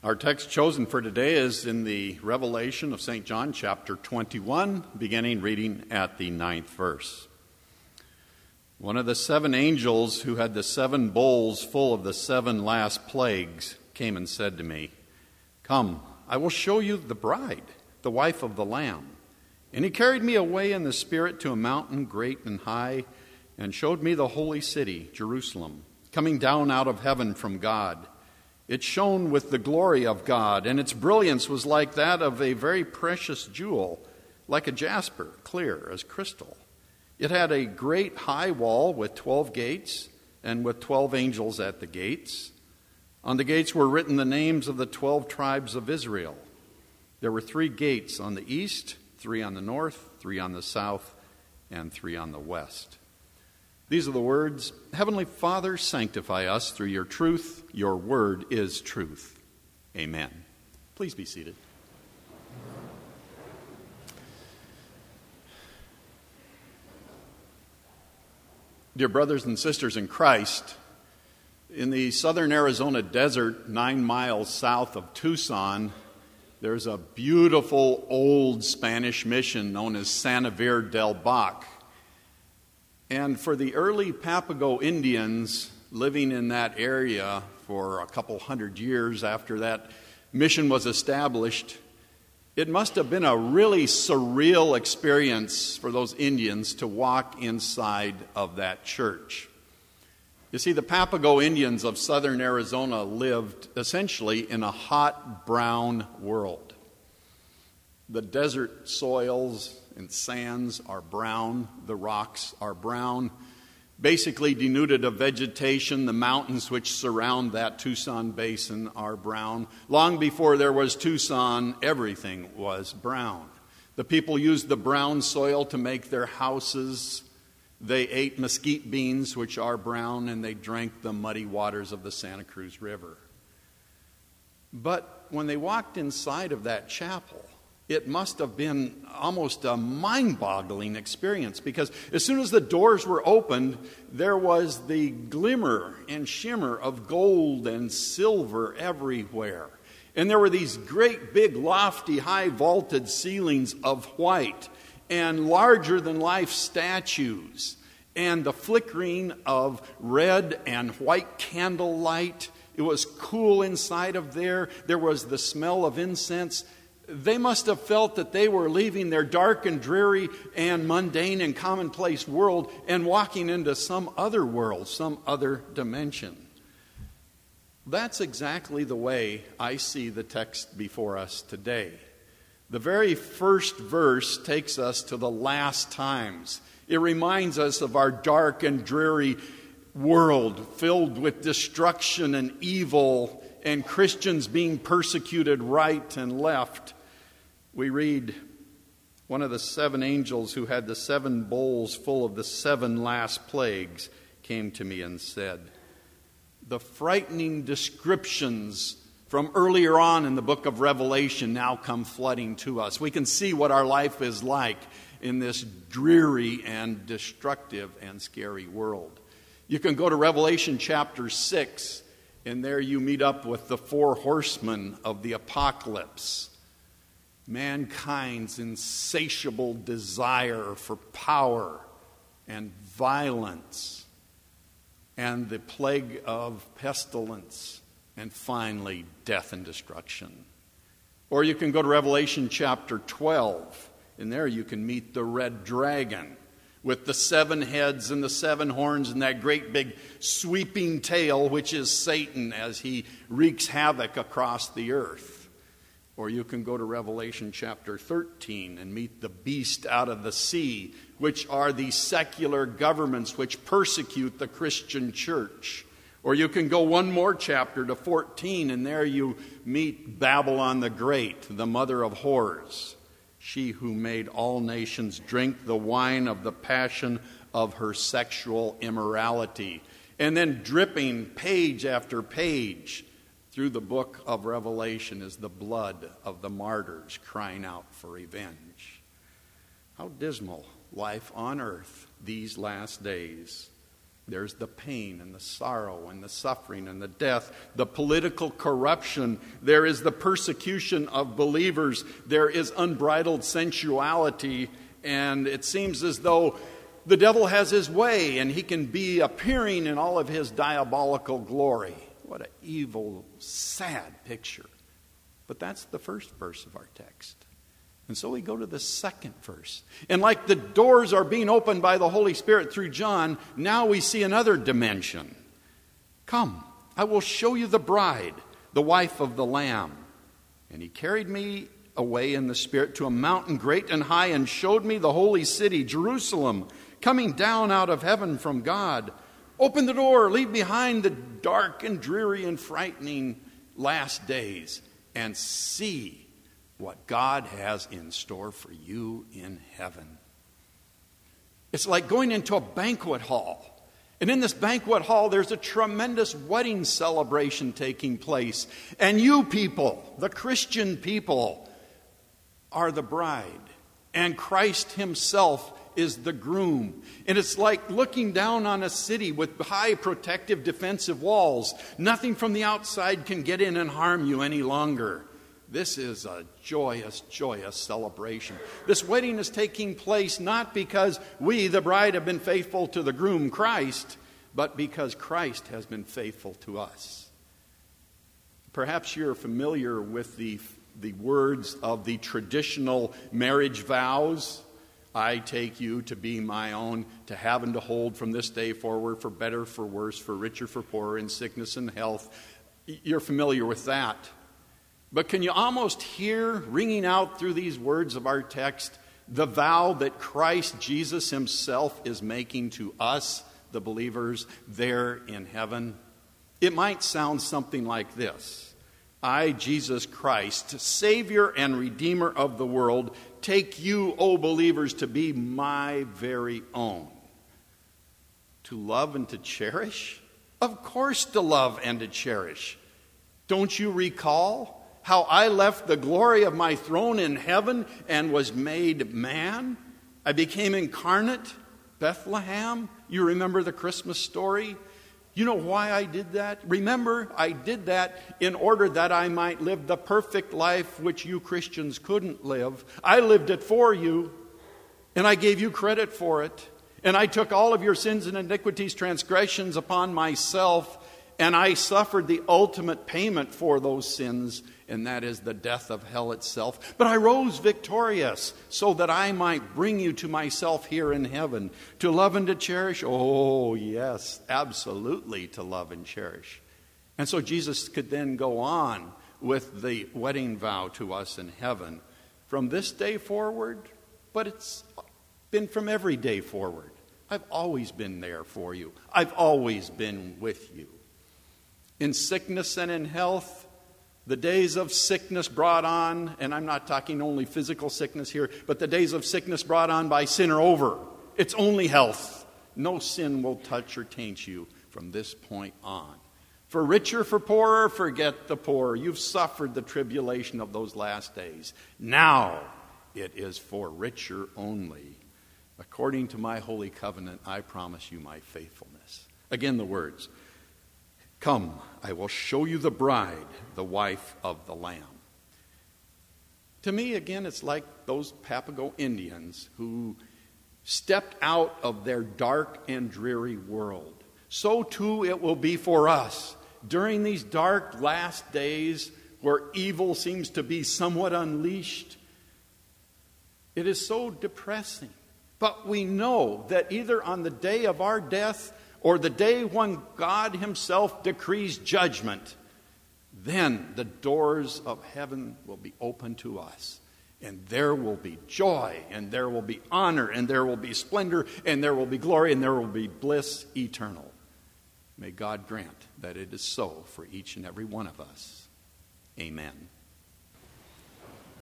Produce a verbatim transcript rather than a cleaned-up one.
Our text chosen for today is in the Revelation of Saint John, chapter twenty-one, beginning reading at the ninth verse. One of the seven angels who had the seven bowls full of the seven last plagues came and said to me, "Come, I will show you the bride, the wife of the Lamb." And he carried me away in the Spirit to a mountain great and high, and showed me the holy city, Jerusalem, coming down out of heaven from God. It shone with the glory of God, and its brilliance was like that of a very precious jewel, like a jasper, clear as crystal. It had a great high wall with twelve gates, and with twelve angels at the gates. On the gates were written the names of the twelve tribes of Israel. There were three gates on the east, three on the north, three on the south, and three on the west. These are the words, "Heavenly Father, sanctify us through your truth. Your word is truth." Amen. Please be seated. Dear brothers and sisters in Christ, in the southern Arizona desert, nine miles south of Tucson, there's a beautiful old Spanish mission known as San Javier del Bac. And for the early Papago Indians living in that area for a couple hundred years after that mission was established, it must have been a really surreal experience for those Indians to walk inside of that church. You see, the Papago Indians of southern Arizona lived essentially in a hot brown world. The desert soils and sands are brown. The rocks are brown, basically denuded of vegetation. The mountains which surround that Tucson basin are brown. Long before there was Tucson, everything was brown. The people used the brown soil to make their houses. They ate mesquite beans, which are brown, and they drank the muddy waters of the Santa Cruz River. But when they walked inside of that chapel, it must have been almost a mind-boggling experience, because as soon as the doors were opened, there was the glimmer and shimmer of gold and silver everywhere. And there were these great big lofty high vaulted ceilings of white and larger-than-life statues and the flickering of red and white candlelight. It was cool inside of there. There was the smell of incense. They must have felt that they were leaving their dark and dreary and mundane and commonplace world and walking into some other world, some other dimension. That's exactly the way I see the text before us today. The very first verse takes us to the last times. It reminds us of our dark and dreary world filled with destruction and evil and Christians being persecuted right and left. We read, one of the seven angels who had the seven bowls full of the seven last plagues came to me and said, the frightening descriptions from earlier on in the book of Revelation now come flooding to us. We can see what our life is like in this dreary and destructive and scary world. You can go to Revelation chapter six, and there you meet up with the four horsemen of the apocalypse. Mankind's insatiable desire for power and violence, and the plague of pestilence, and finally death and destruction. Or you can go to Revelation chapter twelve, and there you can meet the red dragon with the seven heads and the seven horns and that great big sweeping tail, which is Satan as he wreaks havoc across the earth. Or you can go to Revelation chapter thirteen and meet the beast out of the sea, which are the secular governments which persecute the Christian church. Or you can go one more chapter to fourteen, and there you meet Babylon the Great, the mother of whores, she who made all nations drink the wine of the passion of her sexual immorality. And then dripping page after page through the book of Revelation is the blood of the martyrs crying out for revenge. How dismal life on earth these last days. There's the pain and the sorrow and the suffering and the death, the political corruption. There is the persecution of believers. There is unbridled sensuality. And it seems as though the devil has his way and he can be appearing in all of his diabolical glory. What an evil, sad picture. But that's the first verse of our text. And so we go to the second verse. And like the doors are being opened by the Holy Spirit through John, now we see another dimension. Come, I will show you the bride, the wife of the Lamb. And he carried me away in the Spirit to a mountain great and high and showed me the holy city, Jerusalem, coming down out of heaven from God. Open the door, leave behind the dark and dreary and frightening last days, and see what God has in store for you in heaven. It's like going into a banquet hall. And in this banquet hall, there's a tremendous wedding celebration taking place. And you people, the Christian people, are the bride. And Christ himself is the groom. And it's like looking down on a city with high protective defensive walls. Nothing from the outside can get in and harm you any longer. This is a joyous, joyous celebration. This wedding is taking place not because we, the bride, have been faithful to the groom, Christ, but because Christ has been faithful to us. Perhaps you're familiar with the, the words of the traditional marriage vows. I take you to be my own, to have and to hold from this day forward, for better, for worse, for richer, for poorer, in sickness and health. You're familiar with that. But can you almost hear ringing out through these words of our text the vow that Christ Jesus himself is making to us, the believers, there in heaven? It might sound something like this. I, Jesus Christ, Savior and Redeemer of the world, take you, O believers, to be my very own. To love and to cherish? Of course to love and to cherish. Don't you recall how I left the glory of my throne in heaven and was made man? I became incarnate. Bethlehem. You remember the Christmas story? You know why I did that? Remember, I did that in order that I might live the perfect life which you Christians couldn't live. I lived it for you, and I gave you credit for it. And I took all of your sins and iniquities, transgressions upon myself, and I suffered the ultimate payment for those sins, and that is the death of hell itself. But I rose victorious so that I might bring you to myself here in heaven, to love and to cherish. Oh, yes, absolutely to love and cherish. And so Jesus could then go on with the wedding vow to us in heaven from this day forward, but it's been from every day forward. I've always been there for you. I've always been with you. In sickness and in health, the days of sickness brought on, and I'm not talking only physical sickness here, but the days of sickness brought on by sin are over. It's only health. No sin will touch or taint you from this point on. For richer, for poorer, forget the poor. You've suffered the tribulation of those last days. Now it is for richer only. According to my holy covenant, I promise you my faithfulness. Again, the words. Come, I will show you the bride, the wife of the Lamb. To me, again, it's like those Papago Indians who stepped out of their dark and dreary world. So too it will be for us during these dark last days where evil seems to be somewhat unleashed. It is so depressing. But we know that either on the day of our death or the day when God himself decrees judgment, then the doors of heaven will be open to us. And there will be joy, and there will be honor, and there will be splendor, and there will be glory, and there will be bliss eternal. May God grant that it is so for each and every one of us. Amen.